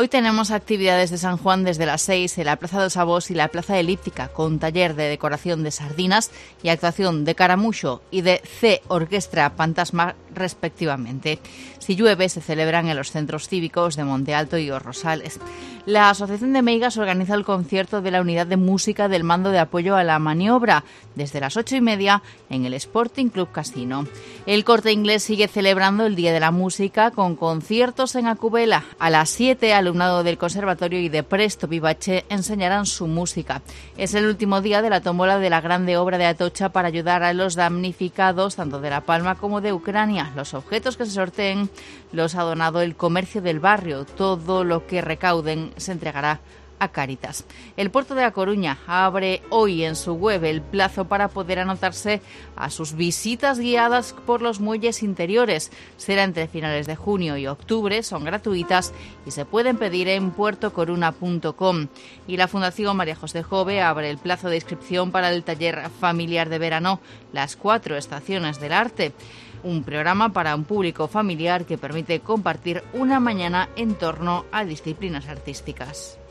Hoy tenemos actividades de San Juan desde las 6 en la Plaza dos Avós y la Plaza Elíptica, con taller de decoración de sardinas y actuación de Caramuxo y de C Orquestra Fantasma respectivamente. Si llueve, se celebran en los centros cívicos de Monte Alto y Os Rosales. La Asociación de Meigas organiza el concierto de la Unidad de Música del Mando de Apoyo a la Maniobra desde las 8:30 en el Sporting Club Casino. El Corte Inglés sigue celebrando el Día de la Música con conciertos en Acubela. A las 7, alumnado del Conservatorio y de Presto Vivace enseñarán su música. Es el último día de la tómbola de la grande obra de Atocha para ayudar a los damnificados tanto de La Palma como de Ucrania. Los objetos que se sorteen los ha donado el comercio del barrio. Todo lo que recauden se entregará a Cáritas. El puerto de A Coruña abre hoy en su web el plazo para poder anotarse a sus visitas guiadas por los muelles interiores. Será entre finales de junio y octubre, son gratuitas y se pueden pedir en puertocoruna.com. Y la Fundación María José Jove abre el plazo de inscripción para el taller familiar de verano Las 4 estaciones del arte. Un programa para un público familiar que permite compartir una mañana en torno a disciplinas artísticas.